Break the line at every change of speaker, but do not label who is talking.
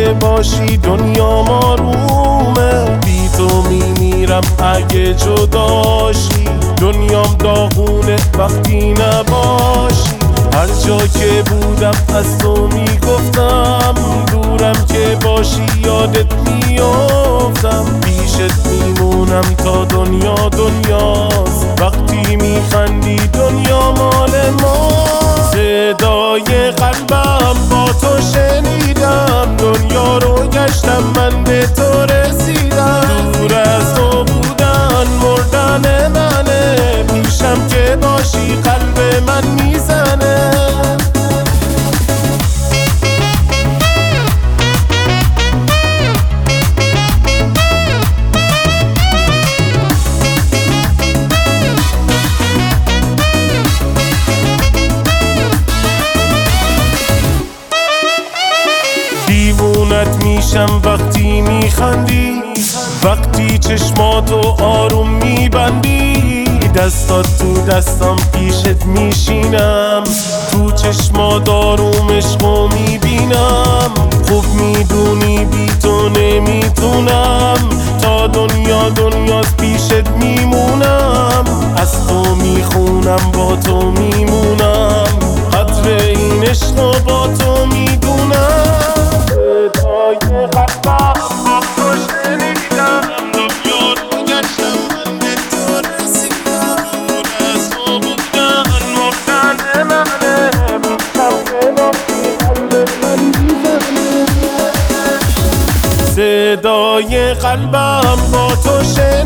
که باشی دنیا آرومه. بی تو میمیرم اگه جداشی، دنیام داغونه وقتی نباشی. هر جا که بودم از تو میگفتم، دورم که باشی یادت میافتم. پیشت میمونم تا دنیا دنیاست، وقتی میخندی دنیا مال ماست. صدای قلبم با تو شنیدم، دنیا رو گشتم من به تو رسیدم. دور از تو بودن مردن منه، پیشم که باشی قلب من میزنه. دیوونت میشم وقتی میخندی، وقتی چشماتو آروم میبندی. دستات تو دستم پیشت میشینم، تو چشمات آروم عشقو میبینم. خوب میدونی بی تو نمیتونم، تا دنیا دنیاست پیشت میمونم. از تو میخونم با تو میمونم، قدر این عشقو با تو میدونم. صدای قلبم با تو شنیدم، دنیا رو گشتم من به تو رسیدم. دور از تو بودن مردن منه، پیشم که باشی قلب من میزنه. صدای قلبم با تو شنیدم،